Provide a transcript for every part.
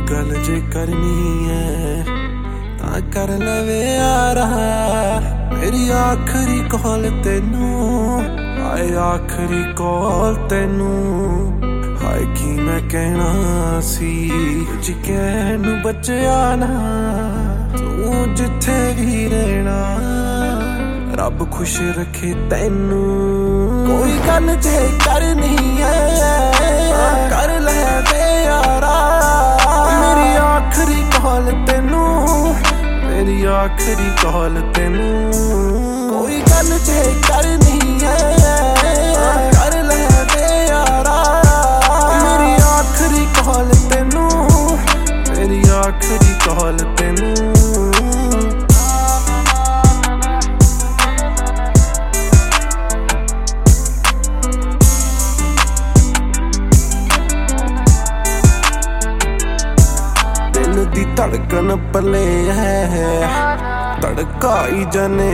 गल जे करनी है तां कर लवे यारा। मेरी आखरी कॉल तेनू, हाय आखरी कॉल तेनू। हाय की मैं कहना सी कुछ कहनू बचया ना। तू जिथे भी रहना रब खुश रखे तेनू। कोई गल जे करनी है कर ले दे यारा। मेरी आखरी कॉल तेनू, मेरी आखरी कॉल तेनू। कोई गल जे करनी है कर ले दे यारा। मेरी आखरी कॉल तेनू, मेरी आखरी कॉल तेनू। दी धड़कन पले है धड़काई जाने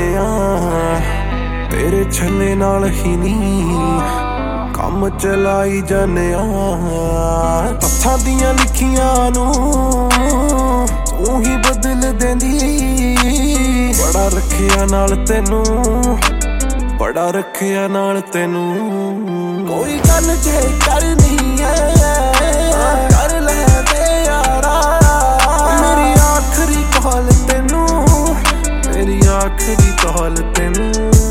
तेरे छले नाल ही नी काम चलाई जाने। हत्थां दियां लिखियां नू तू ही बदल देंदी। बड़ा रखिया नाल तेनू, बड़ा रखिया नाल तेनू। कोई गल जे करनी है कर ले दे यारा। मेरी आखरी कॉल तेनू, मेरी आखरी कॉल तेनू।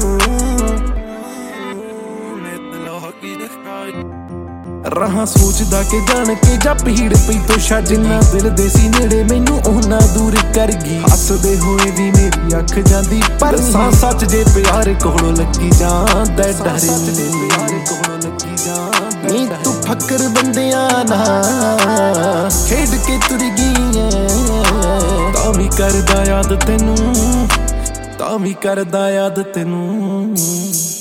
रहा सोचदा के जान के जा भीड़ पई तो छा। जिन्ना दिल दे सी नेड़े मैनू ओना दूर कर गई। हसदे होए भी मेरी अख जांदी पर सां सच जे प्यार कोलों लगी जांदा डर। नी तू फकर बंदियां ना खेड के तुर गई है। तां भी करदा याद तेनू, तां भी करदा याद तेनू।